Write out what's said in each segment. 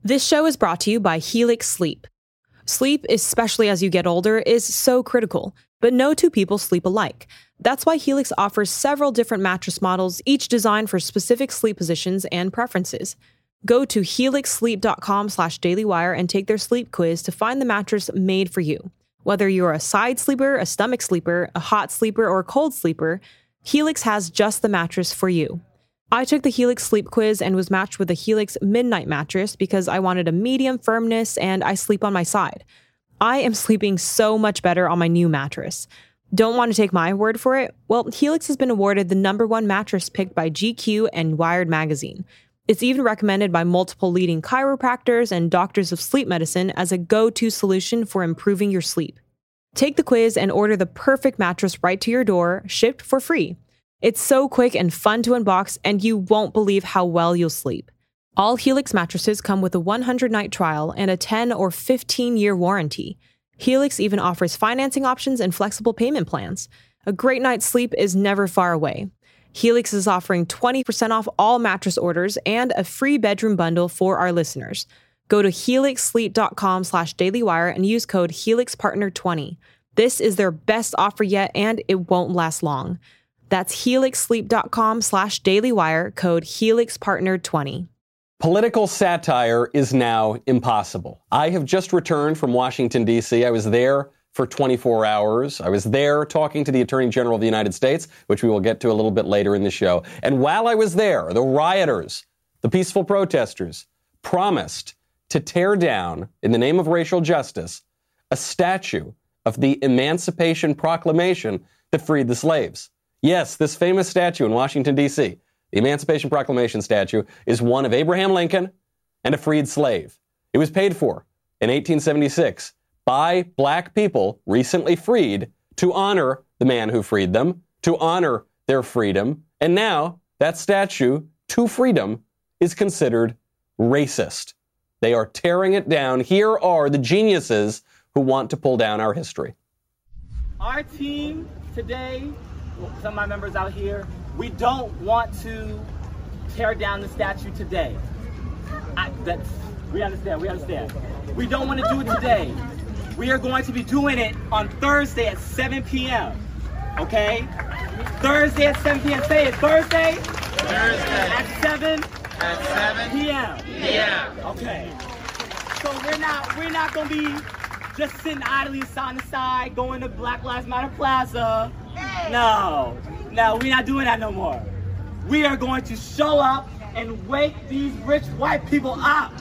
This show is brought to you by Helix Sleep. Sleep, especially as you get older, is so critical, but no two people sleep alike. That's why Helix offers several different mattress models, each designed for specific sleep positions and preferences. Go to helixsleep.com/dailywire and take their sleep quiz to find the mattress made for you. Whether you're a side sleeper, a stomach sleeper, a hot sleeper, or a cold sleeper, Helix has just the mattress for you. I took the Helix sleep quiz and was matched with the Helix Midnight mattress because I wanted a medium firmness and I sleep on my side. I am sleeping so much better on my new mattress. Don't want to take my word for it? Well, Helix has been awarded the #1 mattress picked by GQ and Wired magazine. It's even recommended by multiple leading chiropractors and doctors of sleep medicine as a go-to solution for improving your sleep. Take the quiz and order the perfect mattress right to your door, shipped for free. It's so quick and fun to unbox, and you won't believe how well you'll sleep. All Helix mattresses come with a 100-night trial and a 10 or 15-year warranty. Helix even offers financing options and flexible payment plans. A great night's sleep is never far away. Helix is offering 20% off all mattress orders and a free bedroom bundle for our listeners. Go to helixsleep.com/dailywire and use code HelixPartner20. This is their best offer yet, and it won't last long. That's helixsleep.com/dailywire, code HelixPartner20. Political satire is now impossible. I have just returned from Washington, D.C. I was there for 24 hours. I was there talking to the Attorney General of the United States, which we will get to a little bit later in the show. And while I was there, the rioters, the peaceful protesters, promised to tear down, in the name of racial justice, a statue of the Emancipation Proclamation that freed the slaves. Yes, this famous statue in Washington, D.C., the Emancipation Proclamation statue, is one of Abraham Lincoln and a freed slave. It was paid for in 1876 by black people recently freed to honor the man who freed them, to honor their freedom. And now that statue to freedom is considered racist. They are tearing it down. Here are the geniuses who want to pull down our history. Our team today, some of my members out here, we don't want to tear down the statue today. We understand. We don't want to do it today. We are going to be doing it on Thursday at 7 p.m. Okay? Thursday at 7 p.m. Say it. Thursday? Thursday. At 7? At 7 p.m. p.m. Okay. So we're not going to be just sitting idly on the side, going to Black Lives Matter Plaza. No, we're not doing that no more. We are going to show up and wake these rich white people up.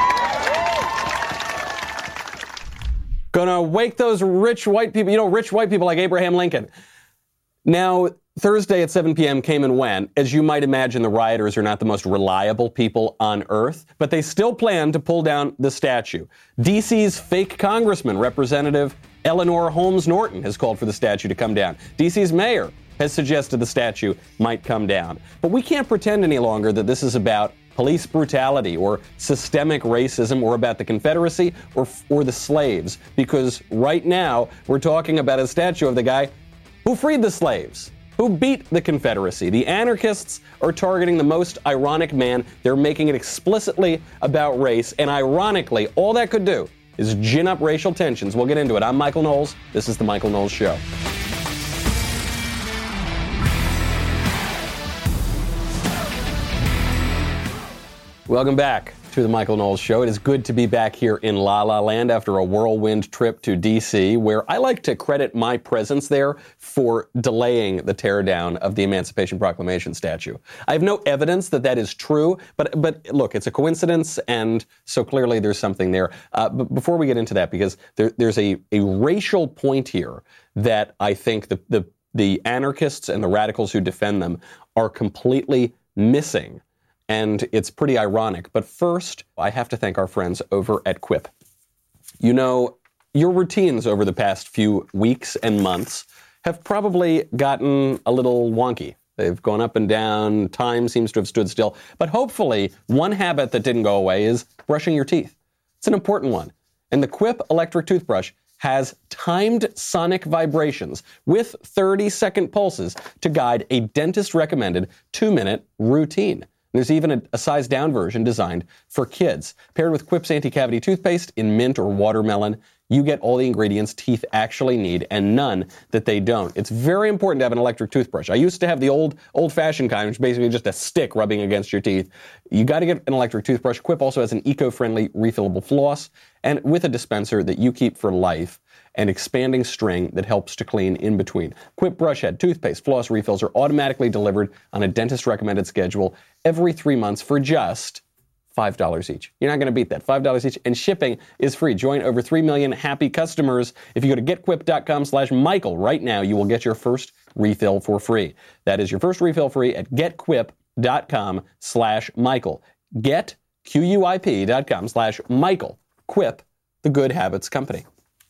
Gonna wake those rich white people, rich white people like Abraham Lincoln. Now, Thursday at 7 p.m. came and went. As you might imagine, the rioters are not the most reliable people on earth, but they still plan to pull down the statue. D.C.'s fake congressman, Representative Eleanor Holmes Norton, has called for the statue to come down. D.C.'s mayor has suggested the statue might come down. But we can't pretend any longer that this is about police brutality or systemic racism or about the Confederacy or the slaves, because right now we're talking about a statue of the guy who freed the slaves, who beat the Confederacy. The anarchists are targeting the most ironic man. They're making it explicitly about race, and ironically, all that could do is gin up racial tensions. We'll get into it. I'm Michael Knowles. This is The Michael Knowles Show. Welcome back to The Michael Knowles Show. It is good to be back here in La La Land after a whirlwind trip to D.C., where I like to credit my presence there for delaying the teardown of the Emancipation Proclamation statue. I have no evidence that that is true, but look, it's a coincidence, and so clearly there's something there. But before we get into that, because there's a racial point here that I think the anarchists and the radicals who defend them are completely missing. And it's pretty ironic. But first, I have to thank our friends over at Quip. You know, your routines over the past few weeks and months have probably gotten a little wonky. They've gone up and down. Time seems to have stood still. But hopefully, one habit that didn't go away is brushing your teeth. It's an important one. And the Quip electric toothbrush has timed sonic vibrations with 30-second pulses to guide a dentist-recommended 2-minute routine. There's even a size-down version designed for kids. Paired with Quip's anti-cavity toothpaste in mint or watermelon, you get all the ingredients teeth actually need and none that they don't. It's very important to have an electric toothbrush. I used to have the old-fashioned kind, which is basically just a stick rubbing against your teeth. You got to get an electric toothbrush. Quip also has an eco-friendly refillable floss and with a dispenser that you keep for life and expanding string that helps to clean in between. Quip brush head, toothpaste, floss refills are automatically delivered on a dentist-recommended schedule every 3 months for just $5 each. You're not going to beat that. $5 each, and shipping is free. Join over 3 million happy customers. If you go to getquip.com/Michael right now, you will get your first refill for free. That is your first refill free at getquip.com/Michael. Getquip.com/Michael. Quip, the good habits company.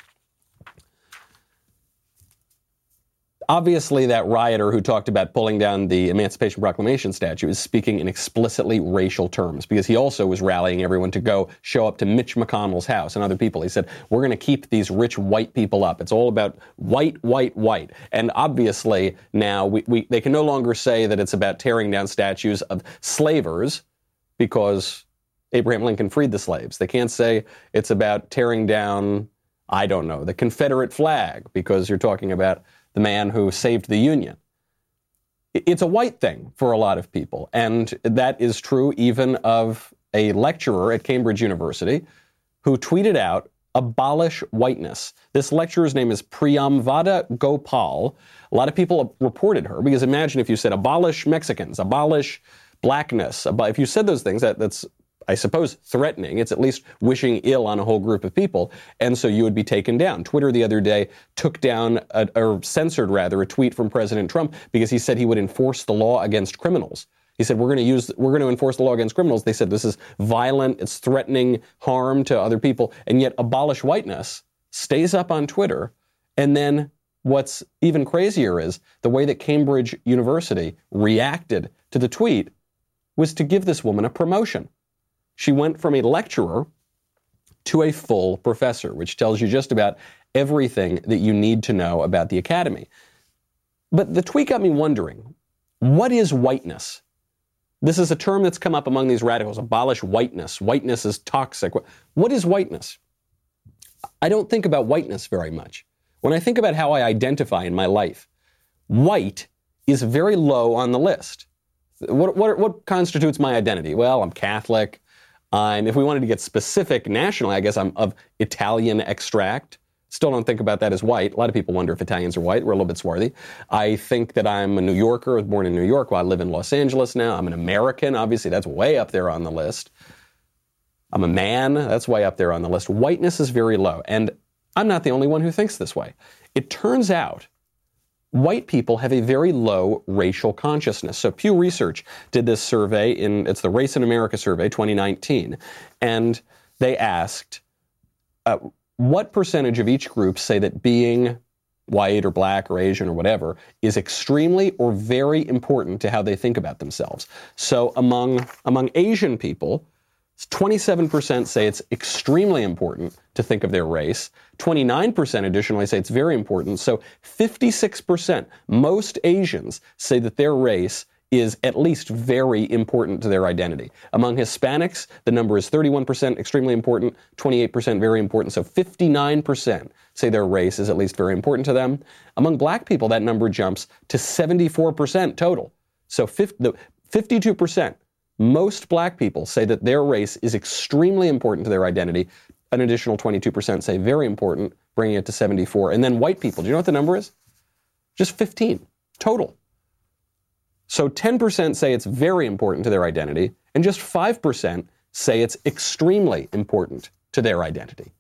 Obviously, that rioter who talked about pulling down the Emancipation Proclamation statue is speaking in explicitly racial terms because he also was rallying everyone to go show up to Mitch McConnell's house and other people. He said, we're going to keep these rich white people up. It's all about white, white, white. And obviously now they can no longer say that it's about tearing down statues of slavers because Abraham Lincoln freed the slaves. They can't say it's about tearing down, I don't know, the Confederate flag because you're talking about the man who saved the Union. It's a white thing for a lot of people, and that is true even of a lecturer at Cambridge University who tweeted out, "Abolish whiteness." This lecturer's name is Priyamvada Gopal. A lot of people reported her because imagine if you said abolish Mexicans, abolish blackness. If you said those things, that's, I suppose, threatening. It's at least wishing ill on a whole group of people, and so you would be taken down. Twitter the other day took down, or censored rather, a tweet from President Trump because he said he would enforce the law against criminals. He said, we're going to enforce the law against criminals. They said this is violent, it's threatening harm to other people, and yet abolish whiteness stays up on Twitter. And then what's even crazier is the way that Cambridge University reacted to the tweet was to give this woman a promotion. She went from a lecturer to a full professor, which tells you just about everything that you need to know about the academy. But the tweet got me wondering, what is whiteness? This is a term that's come up among these radicals. Abolish whiteness. Whiteness is toxic. What is whiteness? I don't think about whiteness very much. When I think about how I identify in my life, white is very low on the list. What constitutes my identity? Well, I'm Catholic. If we wanted to get specific nationally, I guess I'm of Italian extract. Still don't think about that as white. A lot of people wonder if Italians are white. We're a little bit swarthy. I think that I'm a New Yorker. I was born in New York. Well, I live in Los Angeles now. I'm an American. Obviously, that's way up there on the list. I'm a man. That's way up there on the list. Whiteness is very low. And I'm not the only one who thinks this way. It turns out white people have a very low racial consciousness. So Pew Research did this survey it's the Race in America survey, 2019, and they asked, what percentage of each group say that being white or black or Asian or whatever is extremely or very important to how they think about themselves? So among Asian people, 27% say it's extremely important to think of their race. 29% additionally say it's very important. So 56%, most Asians say that their race is at least very important to their identity. Among Hispanics, the number is 31% extremely important, 28% very important. So 59% say their race is at least very important to them. Among black people, that number jumps to 74% total. So 52%. Most black people say that their race is extremely important to their identity. An additional 22% say very important, bringing it to 74. And then white people, do you know what the number is? Just 15 total. So 10% say it's very important to their identity, and just 5% say it's extremely important to their identity.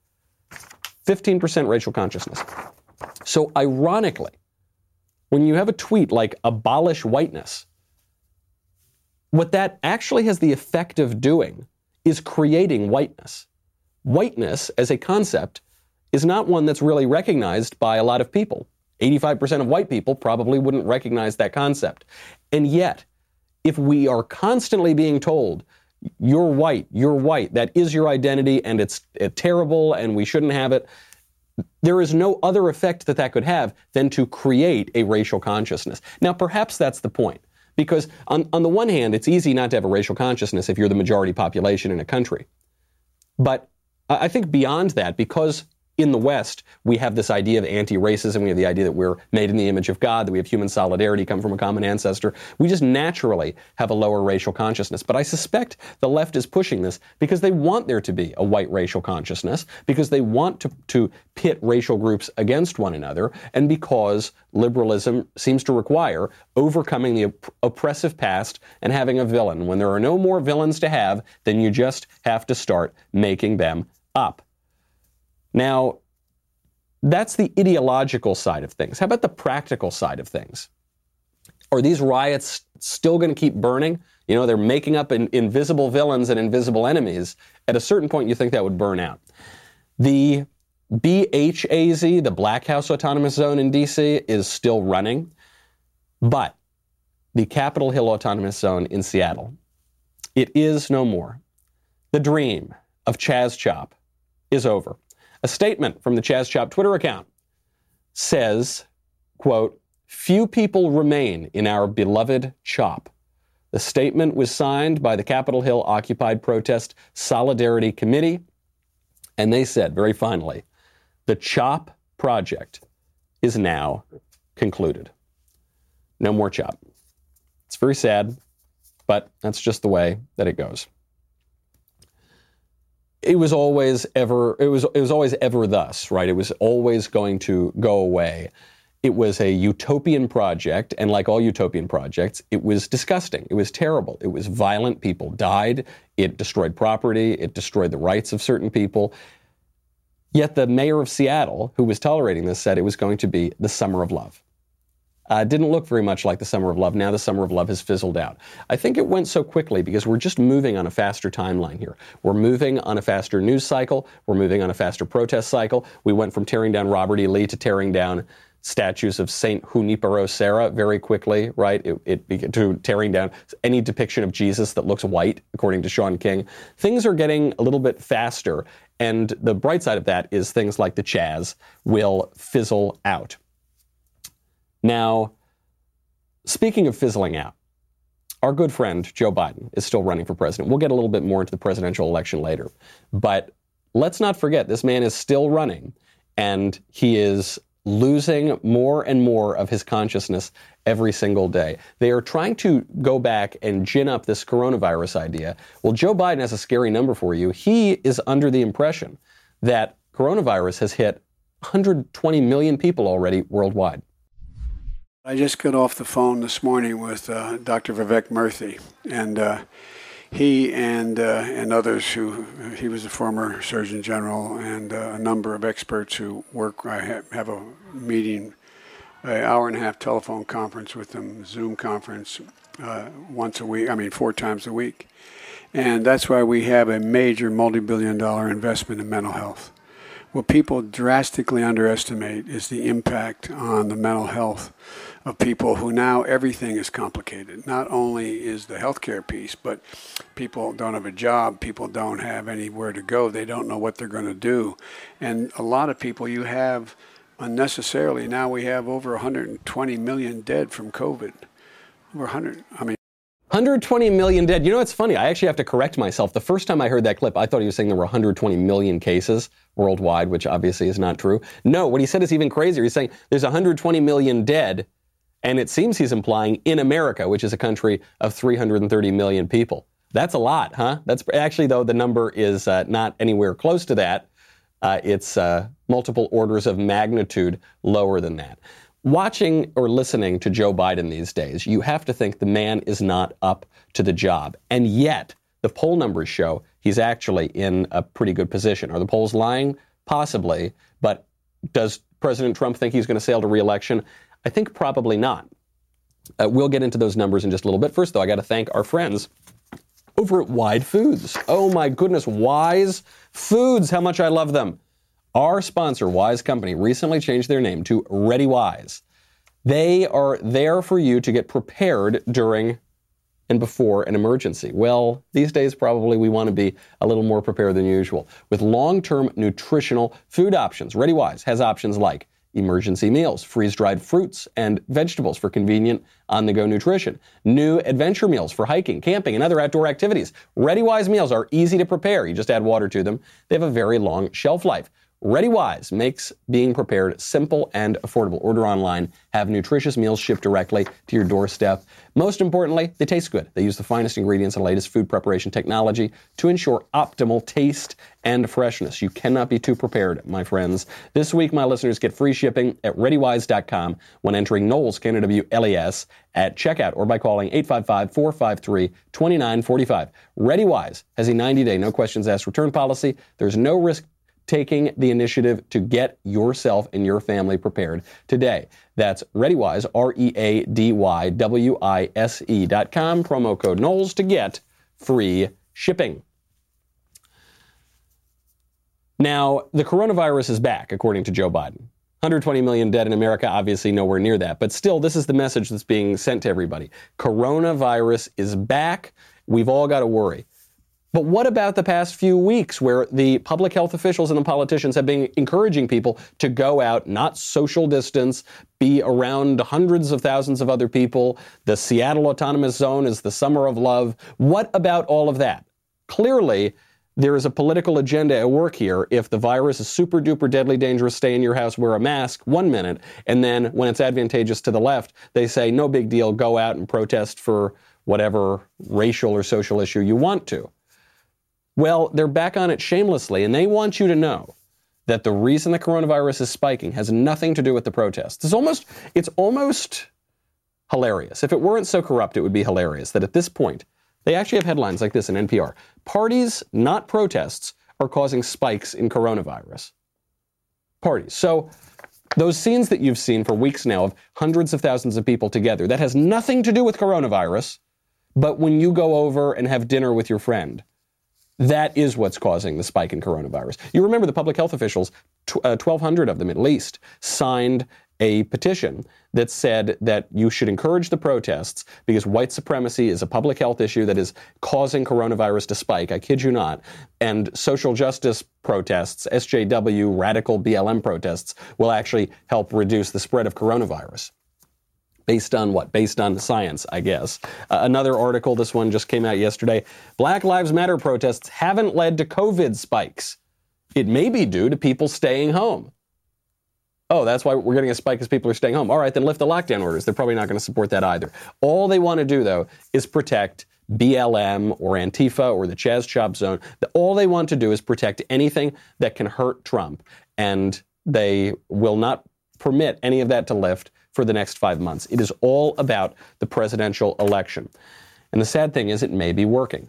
15% racial consciousness. So ironically, when you have a tweet like abolish whiteness, what that actually has the effect of doing is creating whiteness. Whiteness as a concept is not one that's really recognized by a lot of people. 85% of white people probably wouldn't recognize that concept. And yet, if we are constantly being told, you're white, that is your identity, and it's terrible, and we shouldn't have it, there is no other effect that could have than to create a racial consciousness. Now, perhaps that's the point. Because on the one hand, it's easy not to have a racial consciousness if you're the majority population in a country. But I think beyond that, because in the West, we have this idea of anti-racism, we have the idea that we're made in the image of God, that we have human solidarity, come from a common ancestor. We just naturally have a lower racial consciousness. But I suspect the left is pushing this because they want there to be a white racial consciousness, because they want to pit racial groups against one another, and because liberalism seems to require overcoming the oppressive past and having a villain. When there are no more villains to have, then you just have to start making them up. Now, that's the ideological side of things. How about the practical side of things? Are these riots still going to keep burning? You know, they're making up invisible villains and invisible enemies. At a certain point, you think that would burn out. The BHAZ, the Black House Autonomous Zone in D.C., is still running. But the Capitol Hill Autonomous Zone in Seattle, it is no more. The dream of Chaz Chop is over. A statement from the Chaz Chop Twitter account says, quote, "Few people remain in our beloved CHOP." The statement was signed by the Capitol Hill Occupied Protest Solidarity Committee, and they said, very finally, the CHOP project is now concluded. No more CHOP. It's very sad, but that's just the way that it goes. It was always ever thus, right? It was always going to go away. It was a utopian project, and like all utopian projects, it was disgusting. It was terrible. It was violent. People died. It destroyed property. It destroyed the rights of certain people. Yet the mayor of Seattle, who was tolerating this, said it was going to be the summer of love. Didn't look very much like the summer of love. Now the summer of love has fizzled out. I think it went so quickly because we're just moving on a faster timeline here. We're moving on a faster news cycle. We're moving on a faster protest cycle. We went from tearing down Robert E. Lee to tearing down statues of Saint Junipero Serra very quickly, right? To tearing down any depiction of Jesus that looks white, according to Sean King. Things are getting a little bit faster, and the bright side of that is things like the Chaz will fizzle out. Now, speaking of fizzling out, our good friend Joe Biden is still running for president. We'll get a little bit more into the presidential election later. But let's not forget, this man is still running, and he is losing more and more of his consciousness every single day. They are trying to go back and gin up this coronavirus idea. Well, Joe Biden has a scary number for you. He is under the impression that coronavirus has hit 120 million people already worldwide. I just got off the phone this morning with Dr. Vivek Murthy, and he and others he was a former Surgeon General, and a number of experts who work. I have a meeting, an hour-and-a-half telephone conference with them, Zoom conference, once a week, 4 times a week. And that's why we have a major multi-billion-dollar investment in mental health. What people drastically underestimate is the impact on the mental health of people who now everything is complicated. Not only is the healthcare piece, but people don't have a job, people don't have anywhere to go, they don't know what they're going to do. And a lot of people you have unnecessarily, now we have over 120 million dead from COVID. Over 120 million dead. You know, it's funny. I actually have to correct myself. The first time I heard that clip, I thought he was saying there were 120 million cases worldwide, which obviously is not true. No, what he said is even crazier. He's saying there's 120 million dead, and it seems he's implying in America, which is a country of 330 million people. That's a lot, huh? That's actually, though, the number is not anywhere close to that. It's multiple orders of magnitude lower than that. Watching or listening to Joe Biden these days, you have to think the man is not up to the job. And yet, the poll numbers show he's actually in a pretty good position. Are the polls lying? Possibly. But does President Trump think he's going to sail to re-election? I think probably not. We'll get into those numbers in just a little bit. First, though, I got to thank our friends over at Wide Foods. Oh, my goodness. Wise Foods. How much I love them. Our sponsor, Wise Company, recently changed their name to Ready Wise. They are there for you to get prepared during and before an emergency. Well, these days probably we want to be a little more prepared than usual. With long-term nutritional food options, Ready Wise has options like emergency meals, freeze-dried fruits and vegetables for convenient on-the-go nutrition, new adventure meals for hiking, camping, and other outdoor activities. ReadyWise meals are easy to prepare. You just add water to them. They have a very long shelf life. ReadyWise makes being prepared simple and affordable. Order online, have nutritious meals shipped directly to your doorstep. Most importantly, they taste good. They use the finest ingredients and latest food preparation technology to ensure optimal taste and freshness. You cannot be too prepared, my friends. This week, my listeners get free shipping at ReadyWise.com when entering Knowles, K-N-O-W-L-E-S, at checkout or by calling 855-453-2945. ReadyWise has a 90-day, no questions asked return policy. There's no risk taking the initiative to get yourself and your family prepared today. That's ReadyWise, ReadyWise.com, promo code Knowles to get free shipping. Now, the coronavirus is back, according to Joe Biden. 120 million dead in America, obviously nowhere near that. But still, this is the message that's being sent to everybody. Coronavirus is back. We've all got to worry. But what about the past few weeks where the public health officials and the politicians have been encouraging people to go out, not social distance, be around hundreds of thousands of other people? The Seattle Autonomous Zone is the summer of love. What about all of that? Clearly, there is a political agenda at work here. If the virus is super duper deadly dangerous, stay in your house, wear a mask 1 minute. And then when it's advantageous to the left, they say, no big deal, go out and protest for whatever racial or social issue you want to. Well, they're back on it shamelessly, and they want you to know that the reason the coronavirus is spiking has nothing to do with the protests. It's almost hilarious. If it weren't so corrupt, it would be hilarious that at this point, they actually have headlines like this in NPR. Parties, not protests, are causing spikes in coronavirus. Parties. So those scenes that you've seen for weeks now of hundreds of thousands of people together, that has nothing to do with coronavirus, but when you go over and have dinner with your friend, that is what's causing the spike in coronavirus. You remember the public health officials, 1,200 of them at least, signed a petition that said that you should encourage the protests because white supremacy is a public health issue that is causing coronavirus to spike. I kid you not. And social justice protests, SJW, radical BLM protests, will actually help reduce the spread of coronavirus. Based on what? Based on science, I guess. Another article, this one just came out yesterday. Black Lives Matter protests haven't led to COVID spikes. It may be due to people staying home. Oh, that's why we're getting a spike because people are staying home. All right, then lift the lockdown orders. They're probably not going to support that either. All they want to do, though, is protect BLM or Antifa or the Chaz Chop Zone. All they want to do is protect anything that can hurt Trump. And they will not permit any of that to lift for the next 5 months. It is all about the presidential election. And the sad thing is it may be working.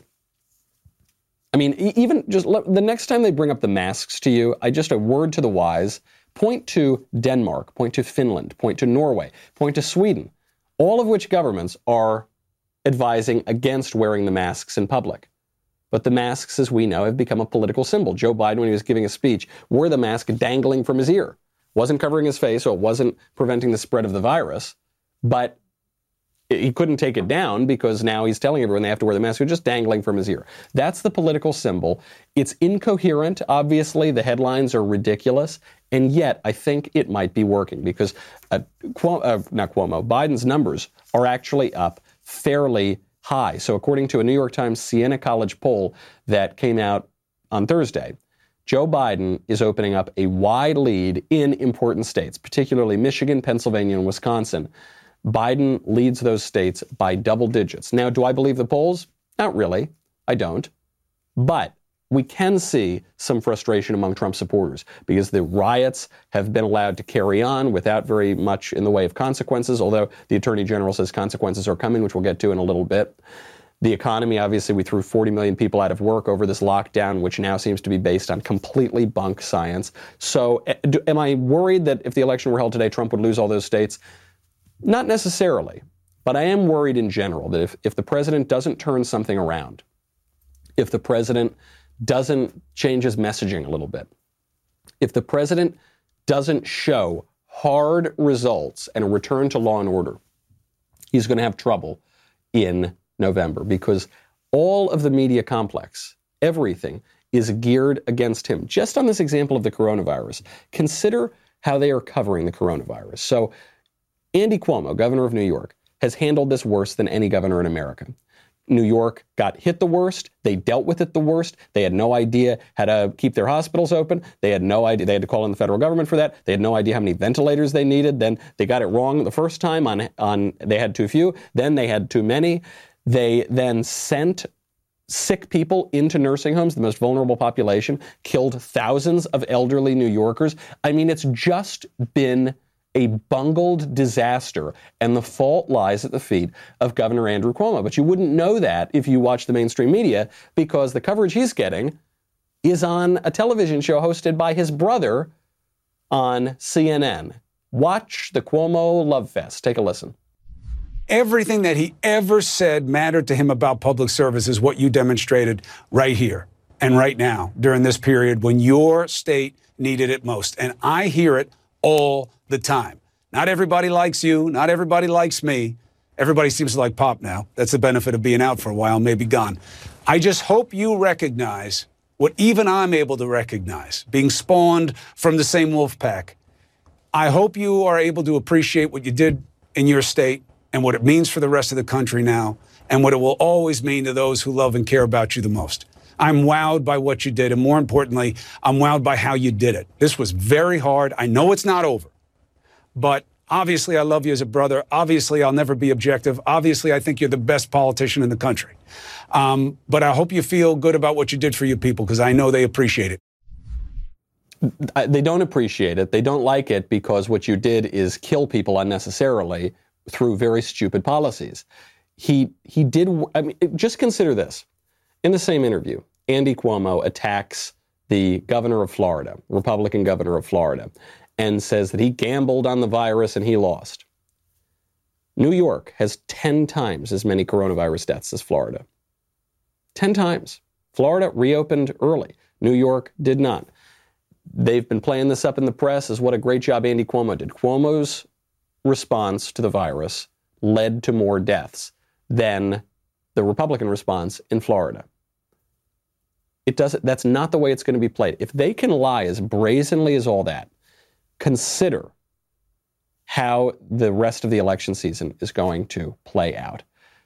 I mean, even just the next time they bring up the masks to you, a word to the wise, point to Denmark, point to Finland, point to Norway, point to Sweden, all of which governments are advising against wearing the masks in public. But the masks, as we know, have become a political symbol. Joe Biden, when he was giving a speech, wore the mask dangling from his ear. Wasn't covering his face, so it wasn't preventing the spread of the virus, but he couldn't take it down because now he's telling everyone they have to wear the mask. It's just dangling from his ear. That's the political symbol. It's incoherent. Obviously, the headlines are ridiculous, and yet I think it might be working because Biden's numbers are actually up fairly high. So according to a New York Times Siena College poll that came out on Thursday, Joe Biden is opening up a wide lead in important states, particularly Michigan, Pennsylvania, and Wisconsin. Biden leads those states by double digits. Now, do I believe the polls? Not really. I don't. But we can see some frustration among Trump supporters because the riots have been allowed to carry on without very much in the way of consequences, although the Attorney General says consequences are coming, which we'll get to in a little bit. The economy, obviously, we threw 40 million people out of work over this lockdown, which now seems to be based on completely bunk science. So am I worried that if the election were held today, Trump would lose all those states? Not necessarily. But I am worried in general that if the president doesn't turn something around, if the president doesn't change his messaging a little bit, if the president doesn't show hard results and a return to law and order, he's going to have trouble in November because all of the media complex, everything is geared against him. Just on this example of the coronavirus, consider how they are covering the coronavirus. So Andy Cuomo, governor of New York, has handled this worse than any governor in America. New York got hit the worst. They dealt with it the worst. They had no idea how to keep their hospitals open. They had no idea. They had to call in the federal government for that. They had no idea how many ventilators they needed. Then they got it wrong the first time on they had too few. Then they had too many. They then sent sick people into nursing homes, the most vulnerable population, killed thousands of elderly New Yorkers. I mean, it's just been a bungled disaster, and the fault lies at the feet of Governor Andrew Cuomo. But you wouldn't know that if you watch the mainstream media, because the coverage he's getting is on a television show hosted by his brother on CNN. Watch the Cuomo Love Fest. Take a listen. Everything that he ever said mattered to him about public service is what you demonstrated right here and right now during this period when your state needed it most. And I hear it all the time. Not everybody likes you. Not everybody likes me. Everybody seems to like Pop now. That's the benefit of being out for a while, maybe gone. I just hope you recognize what even I'm able to recognize, being spawned from the same wolf pack. I hope you are able to appreciate what you did in your state and what it means for the rest of the country now, and what it will always mean to those who love and care about you the most. I'm wowed by what you did, and more importantly, I'm wowed by how you did it. This was very hard. I know it's not over, but obviously I love you as a brother. Obviously I'll never be objective. Obviously I think you're the best politician in the country. But I hope you feel good about what you did for your people, because I know they appreciate it. They don't appreciate it. They don't like it because what you did is kill people unnecessarily through very stupid policies. He did, I mean, just consider this. In the same interview, Andy Cuomo attacks the governor of Florida, Republican governor of Florida, and says that he gambled on the virus and he lost. New York has 10 times as many coronavirus deaths as Florida. 10 times. Florida reopened early. New York did not. They've been playing this up in the press as what a great job Andy Cuomo did. Cuomo's response to the virus led to more deaths than the Republican response in Florida. That's not the way it's going to be played. If they can lie as brazenly as all that, consider how the rest of the election season is going to play out.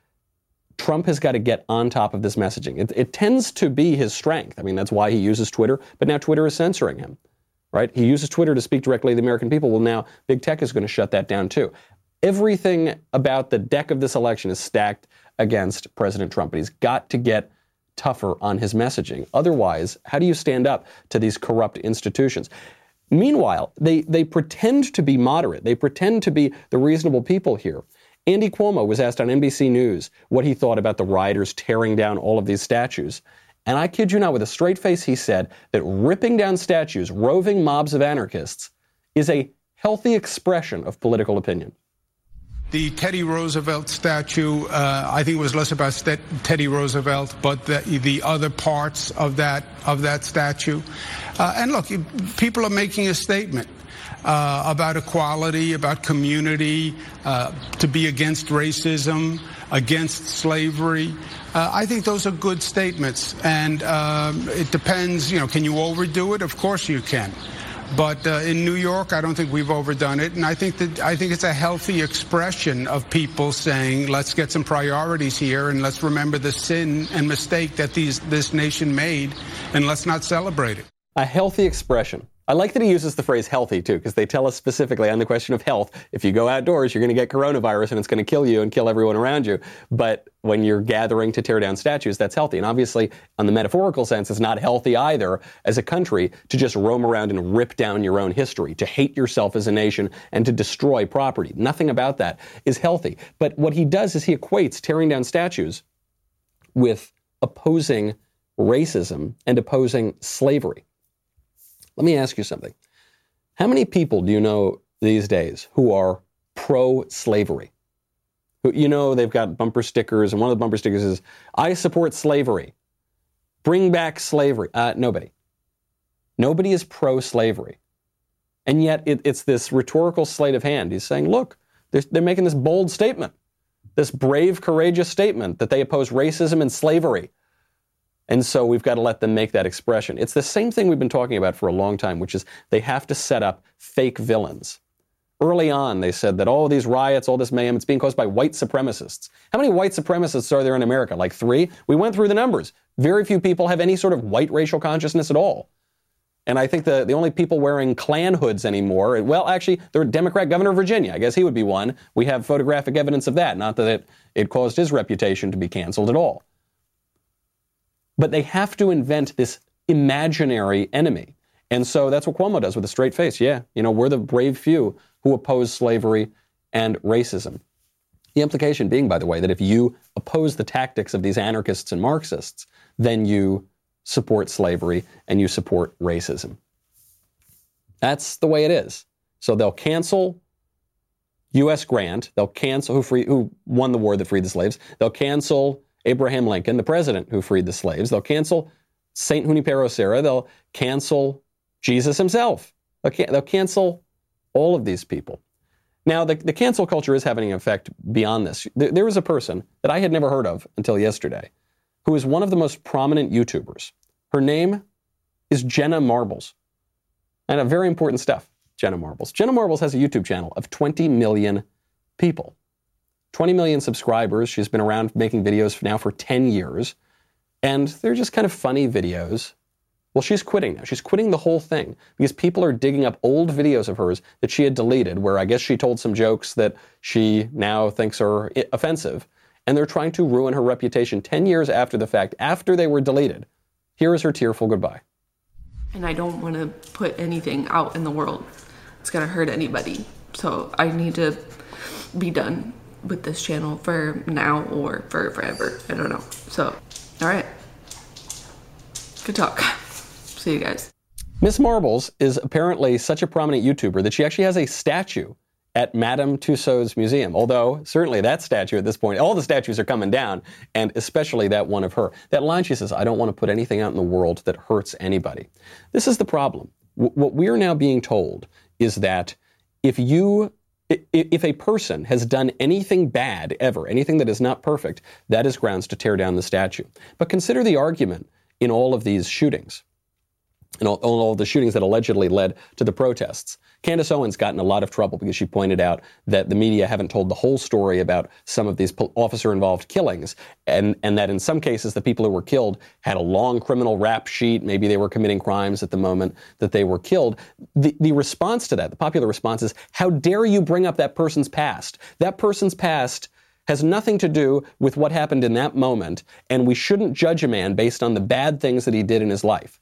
Trump has got to get on top of this messaging. It tends to be his strength. I mean, that's why he uses Twitter, but now Twitter is censoring him, right? He uses Twitter to speak directly to the American people. Well, now big tech is going to shut that down too. Everything about the deck of this election is stacked against President Trump, but he's got to get tougher on his messaging. Otherwise, how do you stand up to these corrupt institutions? Meanwhile, they pretend to be moderate. They pretend to be the reasonable people here. Andy Cuomo was asked on NBC News what he thought about the rioters tearing down all of these statues. And I kid you not, with a straight face, he said that ripping down statues, roving mobs of anarchists, is a healthy expression of political opinion. The Teddy Roosevelt statue, I think it was less about Teddy Roosevelt, but the other parts of that statue. And look, people are making a statement about equality, about community, to be against racism, against slavery. I think those are good statements, and it depends. Can you overdo it? Of course you can. But in New York, I don't think we've overdone it, and I think it's a healthy expression of people saying, let's get some priorities here, and let's remember the sin and mistake that this nation made, and let's not celebrate it. A healthy expression. I like that he uses the phrase healthy, too, because they tell us specifically on the question of health, if you go outdoors, you're going to get coronavirus and it's going to kill you and kill everyone around you. But when you're gathering to tear down statues, that's healthy. And obviously, on the metaphorical sense, it's not healthy either as a country to just roam around and rip down your own history, to hate yourself as a nation and to destroy property. Nothing about that is healthy. But what he does is he equates tearing down statues with opposing racism and opposing slavery. Let me ask you something. How many people do you know these days who are pro-slavery? They've got bumper stickers, and one of the bumper stickers is, I support slavery. Bring back slavery. Nobody. Nobody is pro-slavery. And yet it's this rhetorical sleight of hand. He's saying, look, they're making this bold statement, this brave, courageous statement that they oppose racism and slavery. And so we've got to let them make that expression. It's the same thing we've been talking about for a long time, which is they have to set up fake villains. Early on, they said that all these riots, all this mayhem, it's being caused by white supremacists. How many white supremacists are there in America? Like 3? We went through the numbers. Very few people have any sort of white racial consciousness at all. And I think the only people wearing Klan hoods anymore, well, actually, the Democrat governor of Virginia, I guess he would be one. We have photographic evidence of that, not that it caused his reputation to be canceled at all. But they have to invent this imaginary enemy. And so that's what Cuomo does with a straight face. Yeah, we're the brave few who oppose slavery and racism. The implication being, by the way, that if you oppose the tactics of these anarchists and Marxists, then you support slavery and you support racism. That's the way it is. So they'll cancel U.S. Grant. They'll cancel who won the war that freed the slaves. They'll cancel Abraham Lincoln, the president who freed the slaves. They'll cancel St. Junipero Serra. They'll cancel Jesus himself. They'll cancel all of these people. Now, the cancel culture is having an effect beyond this. There was a person that I had never heard of until yesterday who is one of the most prominent YouTubers. Her name is Jenna Marbles. And a very important stuff, Jenna Marbles. Jenna Marbles has a YouTube channel of 20 million people. 20 million subscribers. She's been around making videos now for 10 years. And they're just kind of funny videos. Well, she's quitting now. She's quitting the whole thing because people are digging up old videos of hers that she had deleted where I guess she told some jokes that she now thinks are offensive. And they're trying to ruin her reputation 10 years after the fact, after they were deleted. Here is her tearful goodbye. And I don't want to put anything out in the world that's going to hurt anybody. So I need to be done with this channel for now or for forever. I don't know. So, all right. Good talk. See you guys. Miss Marbles is apparently such a prominent YouTuber that she actually has a statue at Madame Tussauds Museum. Although, certainly that statue at this point, all the statues are coming down, and especially that one of her. That line, she says, I don't want to put anything out in the world that hurts anybody. This is the problem. What we are now being told is that if a person has done anything bad ever, anything that is not perfect, that is grounds to tear down the statue. But consider the argument in all of these shootings, and all of the shootings that allegedly led to the protests. Candace Owens got in a lot of trouble because she pointed out that the media haven't told the whole story about some of these officer-involved killings, and that in some cases the people who were killed had a long criminal rap sheet. Maybe they were committing crimes at the moment that they were killed. The response to that, the popular response is, how dare you bring up that person's past? That person's past has nothing to do with what happened in that moment, and we shouldn't judge a man based on the bad things that he did in his life.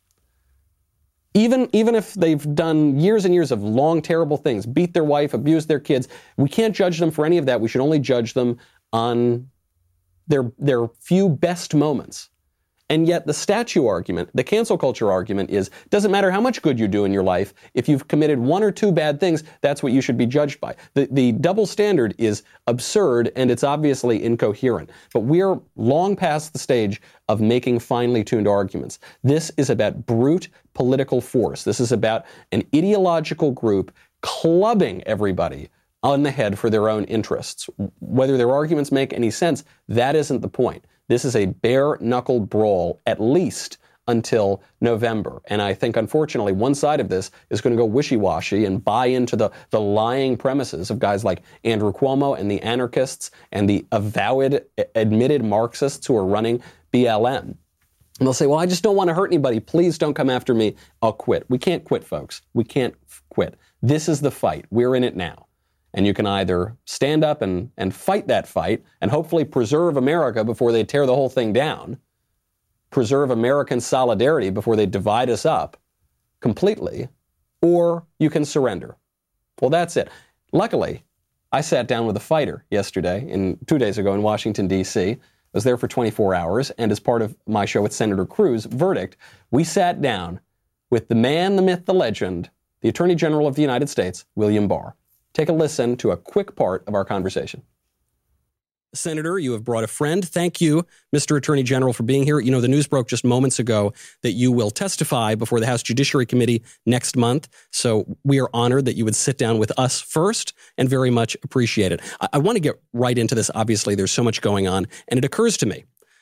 Even if they've done years and years of long, terrible things, beat their wife, abused their kids, we can't judge them for any of that. We should only judge them on their few best moments. And yet the statue argument, the cancel culture argument is, doesn't matter how much good you do in your life, if you've committed one or two bad things, that's what you should be judged by. The double standard is absurd, and it's obviously incoherent. But we're long past the stage of making finely tuned arguments. This is about brute political force. This is about an ideological group clubbing everybody on the head for their own interests. Whether their arguments make any sense, that isn't the point. This is a bare-knuckle brawl, at least until November. And I think, unfortunately, one side of this is going to go wishy-washy and buy into the lying premises of guys like Andrew Cuomo and the anarchists and the avowed, admitted Marxists who are running BLM. And they'll say, well, I just don't want to hurt anybody. Please don't come after me. I'll quit. We can't quit, folks. We can't quit. This is the fight. We're in it now. And you can either stand up and fight that fight and hopefully preserve America before they tear the whole thing down, preserve American solidarity before they divide us up completely, or you can surrender. Well, that's it. Luckily, I sat down with a fighter yesterday, 2 days ago in Washington, D.C. I was there for 24 hours, and as part of my show with Senator Cruz, Verdict, we sat down with the man, the myth, the legend, the Attorney General of the United States, William Barr. Take a listen to a quick part of our conversation. Senator, you have brought a friend. Thank you, Mr. Attorney General, for being here. You know, the news broke just moments ago that you will testify before the House Judiciary Committee next month. So we are honored that you would sit down with us first and very much appreciate it. I want to get right into this. Obviously, there's so much going on. And it occurs to me,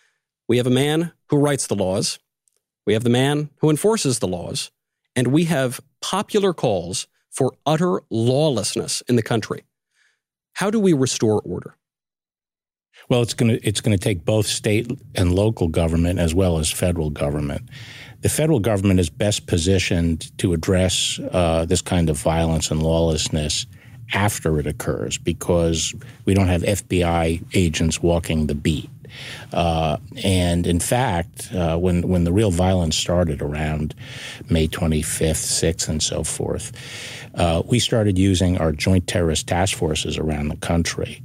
We have a man who writes the laws. We have the man who enforces the laws. And we have popular calls for utter lawlessness in the country. How do we restore order? Well, it's going to take both state and local government as well as federal government. The federal government is best positioned to address this kind of violence and lawlessness after it occurs because we don't have FBI agents walking the beat. And in fact, when the real violence started around May 25th, 6th, and so forth, we started using our joint terrorist task forces around the country.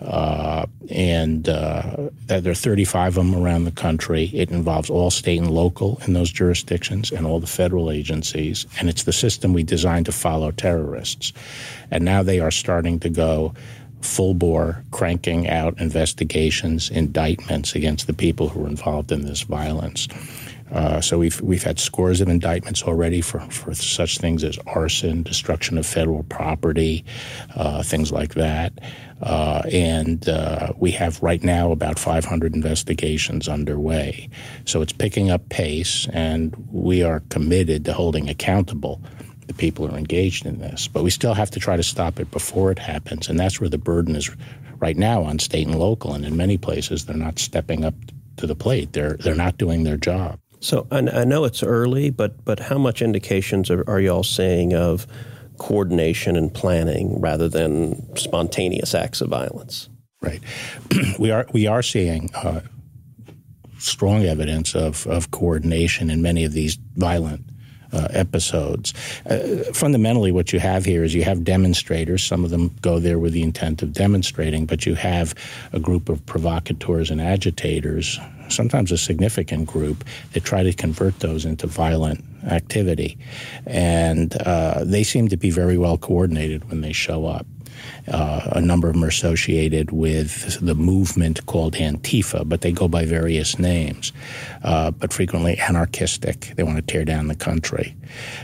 And there are 35 of them around the country. It involves all state and local in those jurisdictions and all the federal agencies. And it's the system we designed to follow terrorists. And now they are starting to go full bore, cranking out investigations, indictments against the people who were involved in this violence. So we've had scores of indictments already for such things as arson, destruction of federal property, things like that. And we have right now about 500 investigations underway. So it's picking up pace, and we are committed to holding accountable the people who are engaged in this. But we still have to try to stop it before it happens, and that's where the burden is right now on state and local. And in many places, they're not stepping up to the plate. They're not doing their job. So I know it's early, but how much indications are you all seeing of coordination and planning rather than spontaneous acts of violence? Right. We are seeing strong evidence of coordination in many of these violent episodes. Fundamentally, what you have here is you have demonstrators. Some of them go there with the intent of demonstrating, but you have a group of provocateurs and agitators, sometimes a significant group, that try to convert those into violent activity. And they seem to be very well coordinated when they show up. A number of them are associated with the movement called Antifa, but they go by various names, but frequently anarchistic. They want to tear down the country.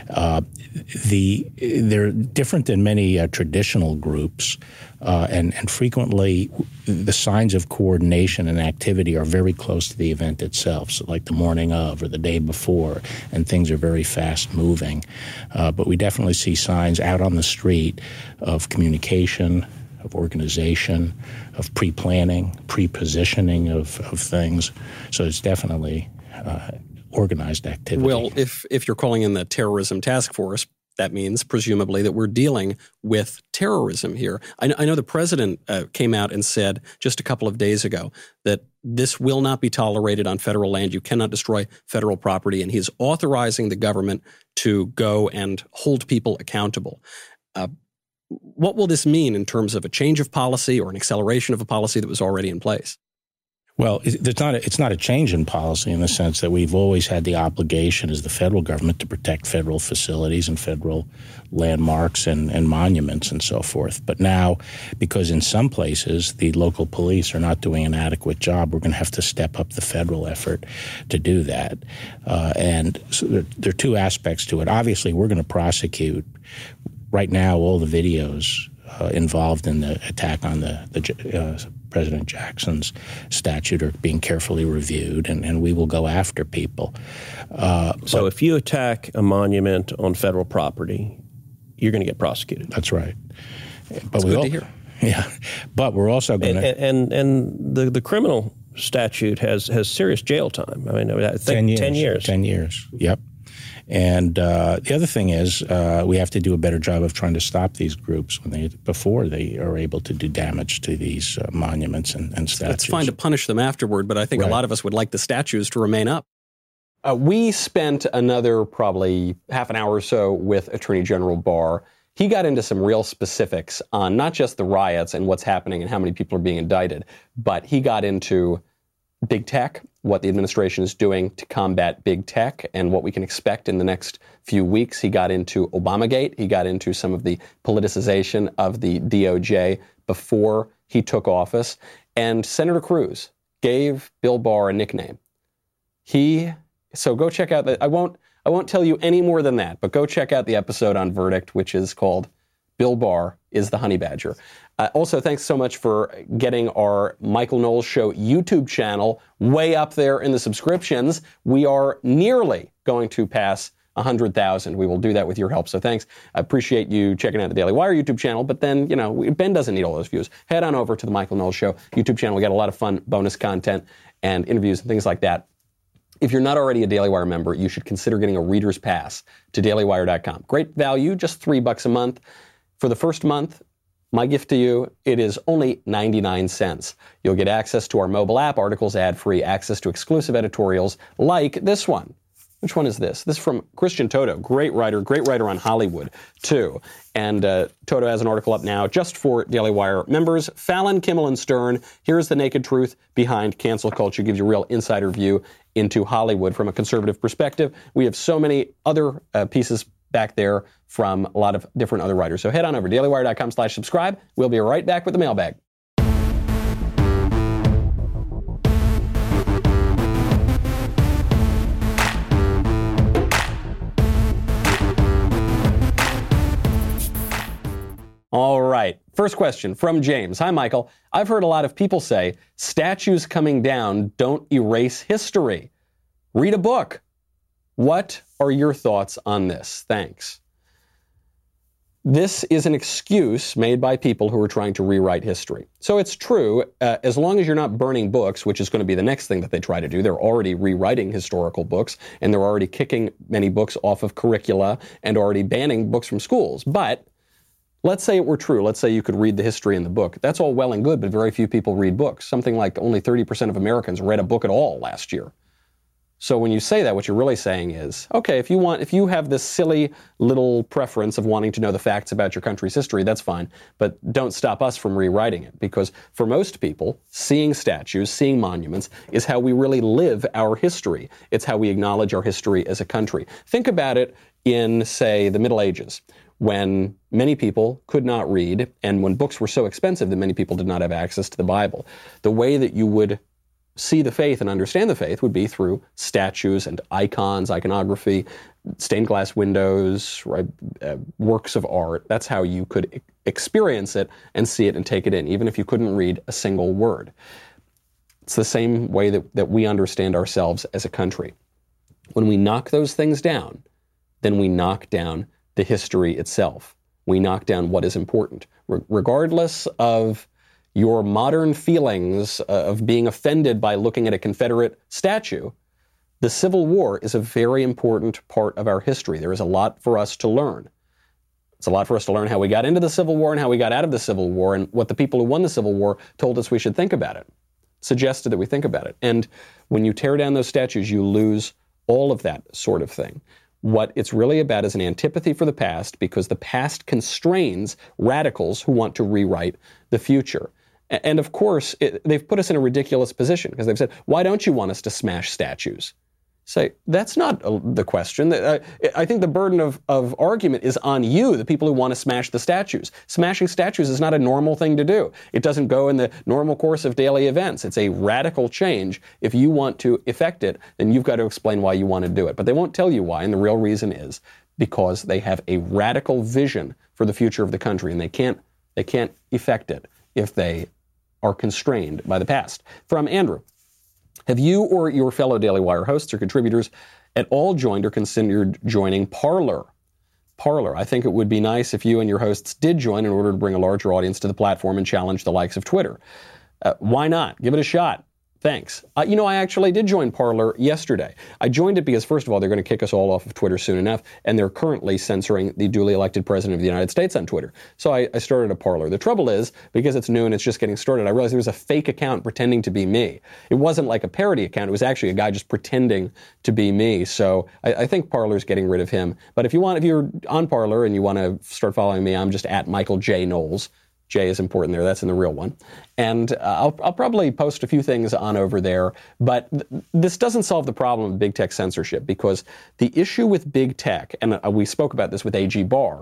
They're different than many traditional groups, and frequently the signs of coordination and activity are very close to the event itself, so like the morning of or the day before, and things are very fast-moving. But we definitely see signs out on the street of communication, of organization, of pre-planning, pre-positioning of things. So it's definitely organized activity. Well, if you're calling in the terrorism task force, that means presumably that we're dealing with terrorism here. I know the president came out and said just a couple of days ago that this will not be tolerated on federal land. You cannot destroy federal property, and he's authorizing the government to go and hold people accountable. What will this mean in terms of a change of policy or an acceleration of a policy that was already in place? Well, it's not a change in policy in the sense that we've always had the obligation as the federal government to protect federal facilities and federal landmarks and monuments and so forth. But now, because in some places the local police are not doing an adequate job, we're going to have to step up the federal effort to do that. And so there are two aspects to it. Obviously, we're going to prosecute. Right now, all the videos involved in the attack on the President Jackson's statue are being carefully reviewed, and we will go after people. So if you attack a monument on federal property, you're going to get prosecuted. That's right. That's good to hear. Yeah, but we're also going to... And the criminal statute has serious jail time. I mean, I think 10 years. 10 years, yep. And the other thing is we have to do a better job of trying to stop these groups before they are able to do damage to these monuments and statues. It's fine to punish them afterward, but I think a lot of us would like the statues to remain up. We spent another probably half an hour or so with Attorney General Barr. He got into some real specifics on not just the riots and what's happening and how many people are being indicted, but he got into big tech, what the administration is doing to combat big tech and what we can expect in the next few weeks. He got into Obamagate. He got into some of the politicization of the DOJ before he took office. And Senator Cruz gave Bill Barr a nickname. So go check out I won't tell you any more than that, but go check out the episode on Verdict, which is called Bill Barr is the honey badger. Also, thanks so much for getting our Michael Knowles Show YouTube channel way up there in the subscriptions. We are nearly going to pass 100,000. We will do that with your help. So thanks. I appreciate you checking out the Daily Wire YouTube channel. But then, Ben doesn't need all those views. Head on over to the Michael Knowles Show YouTube channel. We got a lot of fun bonus content and interviews and things like that. If you're not already a Daily Wire member, you should consider getting a reader's pass to dailywire.com. Great value, just $3 a month. For the first month, my gift to you, it is only 99 cents. You'll get access to our mobile app, articles ad-free, access to exclusive editorials like this one. Which one is this? This is from Christian Toto, great writer on Hollywood, too. And Toto has an article up now just for Daily Wire members. Fallon, Kimmel, and Stern, here's the naked truth behind cancel culture. Gives you a real insider view into Hollywood from a conservative perspective. We have so many other pieces back there from a lot of different other writers. So head on over, dailywire.com/subscribe. We'll be right back with the mailbag. All right. First question from James. Hi, Michael. I've heard a lot of people say statues coming down don't erase history. Read a book. What are your thoughts on this? Thanks. This is an excuse made by people who are trying to rewrite history. So it's true, as long as you're not burning books, which is going to be the next thing that they try to do. They're already rewriting historical books, and they're already kicking many books off of curricula and already banning books from schools. But let's say it were true. Let's say you could read the history in the book. That's all well and good, but very few people read books. Something like only 30% of Americans read a book at all last year. So when you say that, what you're really saying is, okay, if you have this silly little preference of wanting to know the facts about your country's history, that's fine. But don't stop us from rewriting it. Because for most people, seeing statues, seeing monuments is how we really live our history. It's how we acknowledge our history as a country. Think about it in, say, the Middle Ages, when many people could not read and when books were so expensive that many people did not have access to the Bible. The way that you would see the faith and understand the faith would be through statues and icons, iconography, stained glass windows, right, works of art. That's how you could experience it and see it and take it in, even if you couldn't read a single word. It's the same way that we understand ourselves as a country. When we knock those things down, then we knock down the history itself. We knock down what is important. Regardless of your modern feelings of being offended by looking at a Confederate statue, the Civil War is a very important part of our history. There is a lot for us to learn. It's a lot for us to learn how we got into the Civil War and how we got out of the Civil War and what the people who won the Civil War told us we should think about it, suggested that we think about it. And when you tear down those statues, you lose all of that sort of thing. What it's really about is an antipathy for the past, because the past constrains radicals who want to rewrite the future. And of course, they've put us in a ridiculous position because they've said, why don't you want us to smash statues? Say, that's not the question. I think the burden of argument is on you, the people who want to smash the statues. Smashing statues is not a normal thing to do. It doesn't go in the normal course of daily events. It's a radical change. If you want to effect it, then you've got to explain why you want to do it. But they won't tell you why, and the real reason is because they have a radical vision for the future of the country, and they can't effect it if they are constrained by the past. From Andrew. Have you or your fellow Daily Wire hosts or contributors at all joined or considered joining Parler? Parler. I think it would be nice if you and your hosts did join in order to bring a larger audience to the platform and challenge the likes of Twitter. Why not? Give it a shot. Thanks. I actually did join Parler yesterday. I joined it because, first of all, they're going to kick us all off of Twitter soon enough, and they're currently censoring the duly elected president of the United States on Twitter. So I started a Parler. The trouble is, because it's new and it's just getting started, I realized there was a fake account pretending to be me. It wasn't like a parody account. It was actually a guy just pretending to be me. So I think Parler's getting rid of him. But if you're on Parler and you want to start following me, I'm just at Michael J. Knowles. J is important there. That's in the real one. And I'll probably post a few things on over there. But this doesn't solve the problem of big tech censorship, because the issue with big tech, and we spoke about this with A.G. Barr,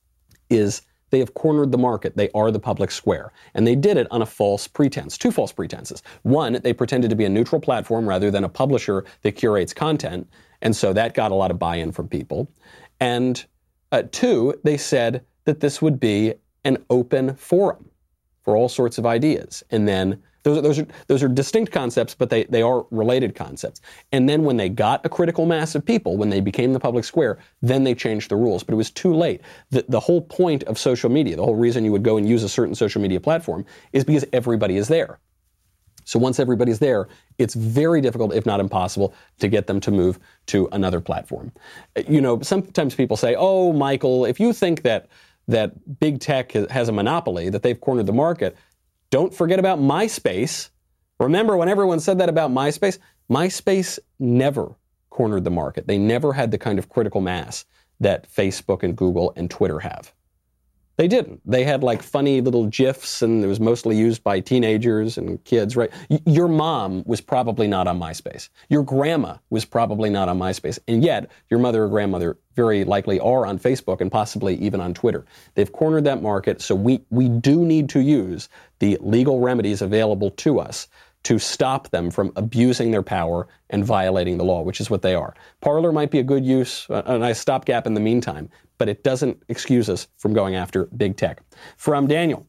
is they have cornered the market. They are the public square. And they did it on a false pretense, two false pretenses. One, they pretended to be a neutral platform rather than a publisher that curates content. And so that got a lot of buy-in from people. And two, they said that this would be an open forum for all sorts of ideas. And then those are distinct concepts, but they are related concepts. And then when they got a critical mass of people, when they became the public square, then they changed the rules. But it was too late. The whole point of social media, the whole reason you would go and use a certain social media platform is because everybody is there. So once everybody's there, it's very difficult, if not impossible, to get them to move to another platform. You know, sometimes people say, oh, Michael, if you think that big tech has a monopoly, that they've cornered the market, don't forget about MySpace. Remember when everyone said that about MySpace? MySpace never cornered the market. They never had the kind of critical mass that Facebook and Google and Twitter have. They didn't. They had like funny little GIFs, and it was mostly used by teenagers and kids, right? Your mom was probably not on MySpace. Your grandma was probably not on MySpace. And yet, your mother or grandmother very likely are on Facebook and possibly even on Twitter. They've cornered that market, so we do need to use the legal remedies available to us to stop them from abusing their power and violating the law, which is what they are. Parler might be a good use, a nice stopgap in the meantime, but it doesn't excuse us from going after big tech. From Daniel,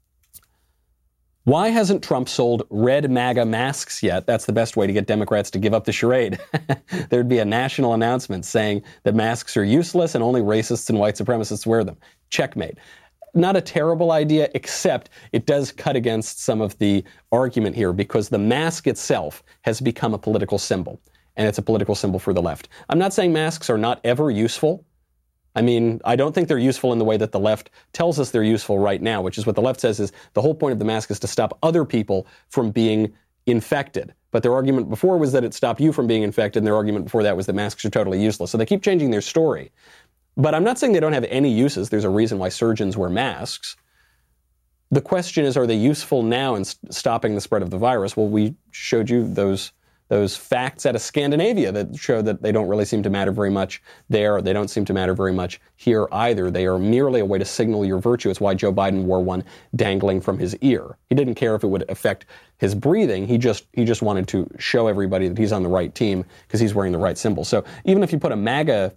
why hasn't Trump sold red MAGA masks yet? That's the best way to get Democrats to give up the charade. There'd be a national announcement saying that masks are useless and only racists and white supremacists wear them. Checkmate. Not a terrible idea, except it does cut against some of the argument here because the mask itself has become a political symbol, and it's a political symbol for the left. I'm not saying masks are not ever useful. I mean, I don't think they're useful in the way that the left tells us they're useful right now, which is what the left says is the whole point of the mask is to stop other people from being infected. But their argument before was that it stopped you from being infected, and their argument before that was that masks are totally useless. So they keep changing their story. But I'm not saying they don't have any uses. There's a reason why surgeons wear masks. The question is, are they useful now in stopping the spread of the virus? Well, we showed you those facts out of Scandinavia that show that they don't really seem to matter very much there. They don't seem to matter very much here either. They are merely a way to signal your virtue. It's why Joe Biden wore one dangling from his ear. He didn't care if it would affect his breathing. He just wanted to show everybody that he's on the right team because he's wearing the right symbol. So even if you put a MAGA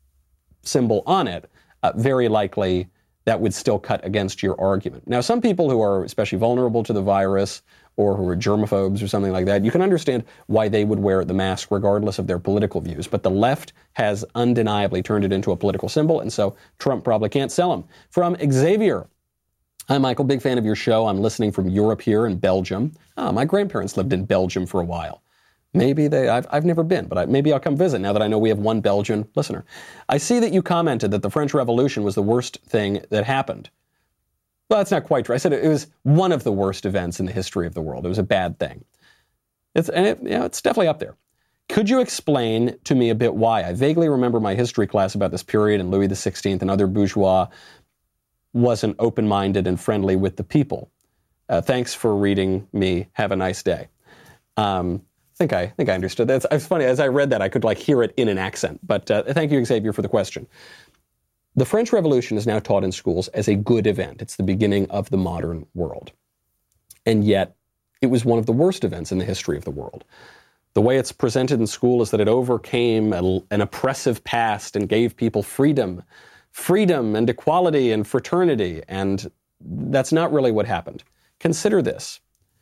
symbol on it, very likely that would still cut against your argument. Now, some people who are especially vulnerable to the virus or who are germaphobes or something like that, you can understand why they would wear the mask regardless of their political views. But the left has undeniably turned it into a political symbol, and so Trump probably can't sell them. From Xavier. Hi, Michael. Big fan of your show. I'm listening from Europe here in Belgium. My grandparents lived in Belgium for a while. Maybe I've never been, but maybe I'll come visit now that I know we have one Belgian listener. I see that you commented that the French Revolution was the worst thing that happened. Well, that's not quite true. I said it was one of the worst events in the history of the world. It was a bad thing. It's definitely up there. Could you explain to me a bit why? I vaguely remember my history class about this period and Louis XVI and other bourgeois wasn't open-minded and friendly with the people. Thanks for reading me. Have a nice day. I think I understood that. It's funny, as I read that, I could hear it in an accent. But thank you, Xavier, for the question. The French Revolution is now taught in schools as a good event. It's the beginning of the modern world. And yet, it was one of the worst events in the history of the world. The way it's presented in school is that it overcame an oppressive past and gave people freedom and equality and fraternity. And that's not really what happened. Consider this.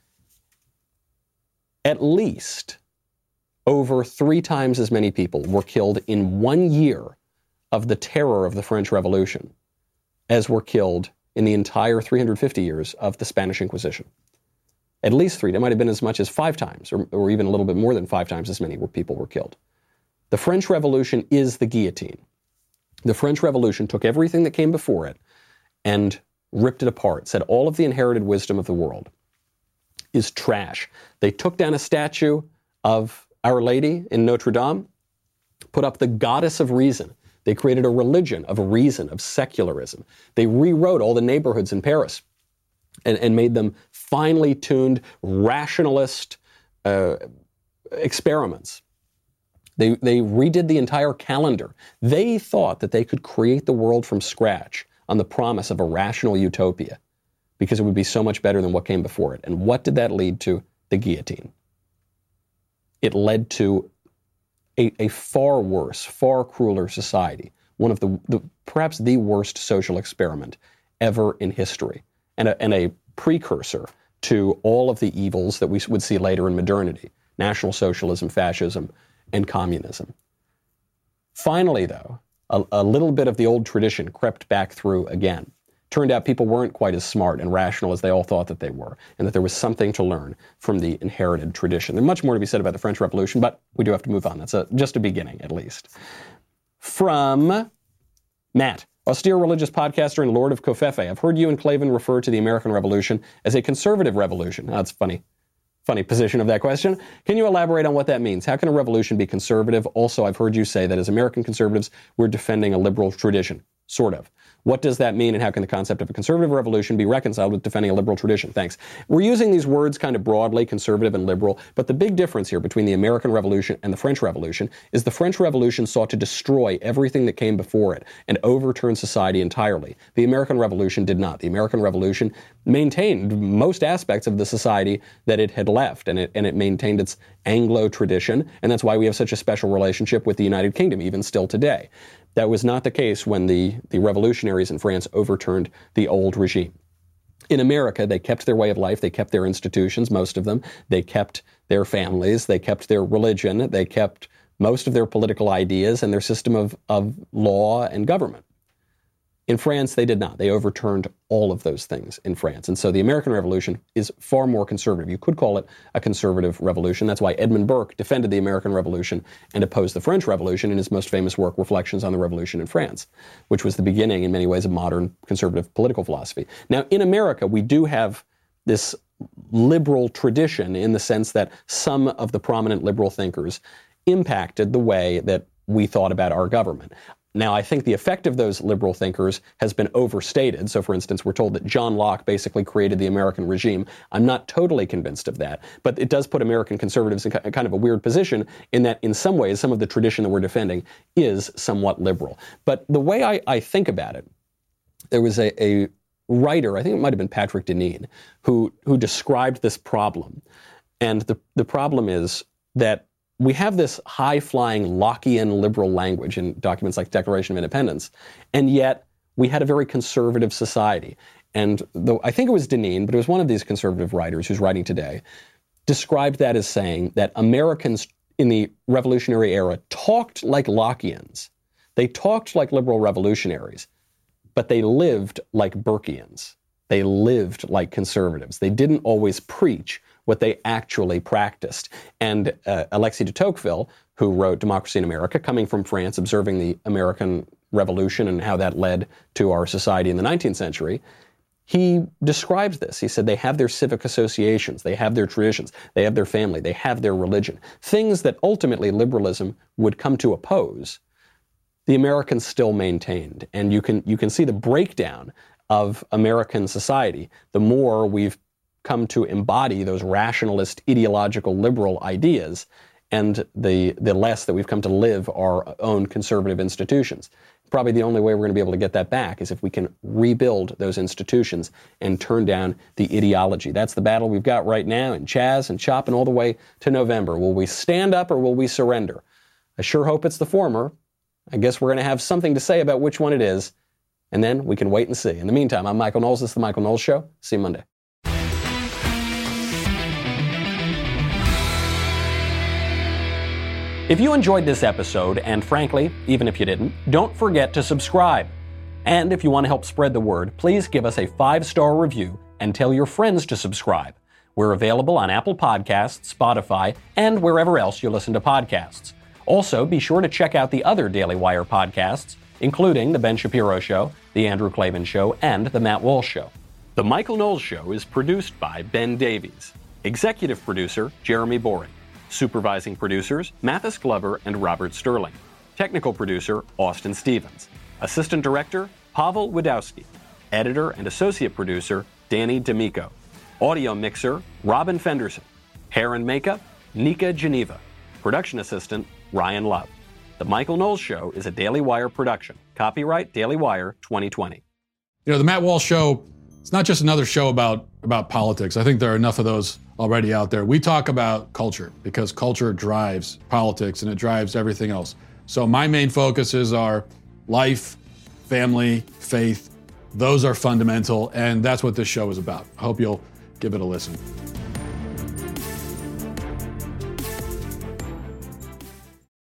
At least over 3 times as many people were killed in 1 year of the terror of the French Revolution as were killed in the entire 350 years of the Spanish Inquisition. At least 3. It might have been as much as 5 times, or even a little bit more than 5 times as many people were killed. The French Revolution is the guillotine. The French Revolution took everything that came before it and ripped it apart, said all of the inherited wisdom of the world is trash. They took down a statue of Our Lady in Notre Dame, put up the goddess of reason. They created a religion of reason, of secularism. They rewrote all the neighborhoods in Paris and made them finely tuned rationalist experiments. They redid the entire calendar. They thought that they could create the world from scratch on the promise of a rational utopia, because it would be so much better than what came before it. And what did that lead to? The guillotine. It led to a far worse, far crueler society. One of the perhaps the worst social experiment ever in history, and a precursor to all of the evils that we would see later in modernity: National Socialism, fascism, and communism. Finally, though, a little bit of the old tradition crept back through again. Turned out people weren't quite as smart and rational as they all thought that they were, and that there was something to learn from the inherited tradition. There's much more to be said about the French Revolution, but we do have to move on. That's just a beginning, at least. From Matt, austere religious podcaster and Lord of Covfefe. I've heard you and Klavan refer to the American Revolution as a conservative revolution. That's funny. Funny position of that question. Can you elaborate on what that means? How can a revolution be conservative? Also, I've heard you say that as American conservatives, we're defending a liberal tradition. Sort of. What does that mean, and how can the concept of a conservative revolution be reconciled with defending a liberal tradition? Thanks. We're using these words kind of broadly, conservative and liberal, but the big difference here between the American Revolution and the French Revolution is the French Revolution sought to destroy everything that came before it and overturn society entirely. The American Revolution did not. The American Revolution maintained most aspects of the society that it had left, and it maintained its Anglo tradition, and that's why we have such a special relationship with the United Kingdom, even still today. That was not the case when the revolutionaries in France overturned the old regime. In America, they kept their way of life, they kept their institutions, most of them, they kept their families, they kept their religion, they kept most of their political ideas and their system of law and government. In France, they did not. They overturned all of those things in France. And so the American Revolution is far more conservative. You could call it a conservative revolution. That's why Edmund Burke defended the American Revolution and opposed the French Revolution in his most famous work, Reflections on the Revolution in France, which was the beginning, in many ways, of modern conservative political philosophy. Now, in America, we do have this liberal tradition in the sense that some of the prominent liberal thinkers impacted the way that we thought about our government. Now, I think the effect of those liberal thinkers has been overstated. So, for instance, we're told that John Locke basically created the American regime. I'm not totally convinced of that, but it does put American conservatives in kind of a weird position in that, in some ways, some of the tradition that we're defending is somewhat liberal. But the way I think about it, there was a writer, I think it might have been Patrick Deneen, who described this problem. And the problem is that we have this high-flying Lockean liberal language in documents like Declaration of Independence, and yet we had a very conservative society. And though I think it was Deneen, but it was one of these conservative writers who's writing today, described that as saying that Americans in the revolutionary era talked like Lockeans. They talked like liberal revolutionaries, but they lived like Burkeans. They lived like conservatives. They didn't always preach what they actually practiced. And Alexis de Tocqueville, who wrote Democracy in America, coming from France, observing the American Revolution and how that led to our society in the 19th century, he describes this. He said they have their civic associations, they have their traditions, they have their family, they have their religion. Things that ultimately liberalism would come to oppose, the Americans still maintained. And you can see the breakdown of American society the more we've come to embody those rationalist, ideological, liberal ideas, and the less that we've come to live our own conservative institutions. Probably the only way we're going to be able to get that back is if we can rebuild those institutions and turn down the ideology. That's the battle we've got right now in Chaz and Chop and all the way to November. Will we stand up or will we surrender? I sure hope it's the former. I guess we're going to have something to say about which one it is, and then we can wait and see. In the meantime, I'm Michael Knowles. This is The Michael Knowles Show. See you Monday. If you enjoyed this episode, and frankly, even if you didn't, don't forget to subscribe. And if you want to help spread the word, please give us a 5-star review and tell your friends to subscribe. We're available on Apple Podcasts, Spotify, and wherever else you listen to podcasts. Also, be sure to check out the other Daily Wire podcasts, including The Ben Shapiro Show, The Andrew Klavan Show, and The Matt Walsh Show. The Michael Knowles Show is produced by Ben Davies. Executive producer, Jeremy Boring. Supervising producers, Mathis Glover and Robert Sterling. Technical producer, Austin Stevens. Assistant director, Pavel Wadowski. Editor and associate producer, Danny D'Amico. Audio mixer, Robin Fenderson. Hair and makeup, Nika Geneva. Production assistant, Ryan Love. The Michael Knowles Show is a Daily Wire production. Copyright Daily Wire 2020. You know, the Matt Walsh Show, it's not just another show about politics. I think there are enough of those already out there. We talk about culture because culture drives politics and it drives everything else. So my main focus is our life, family, faith, those are fundamental, and that's what this show is about. I hope you'll give it a listen.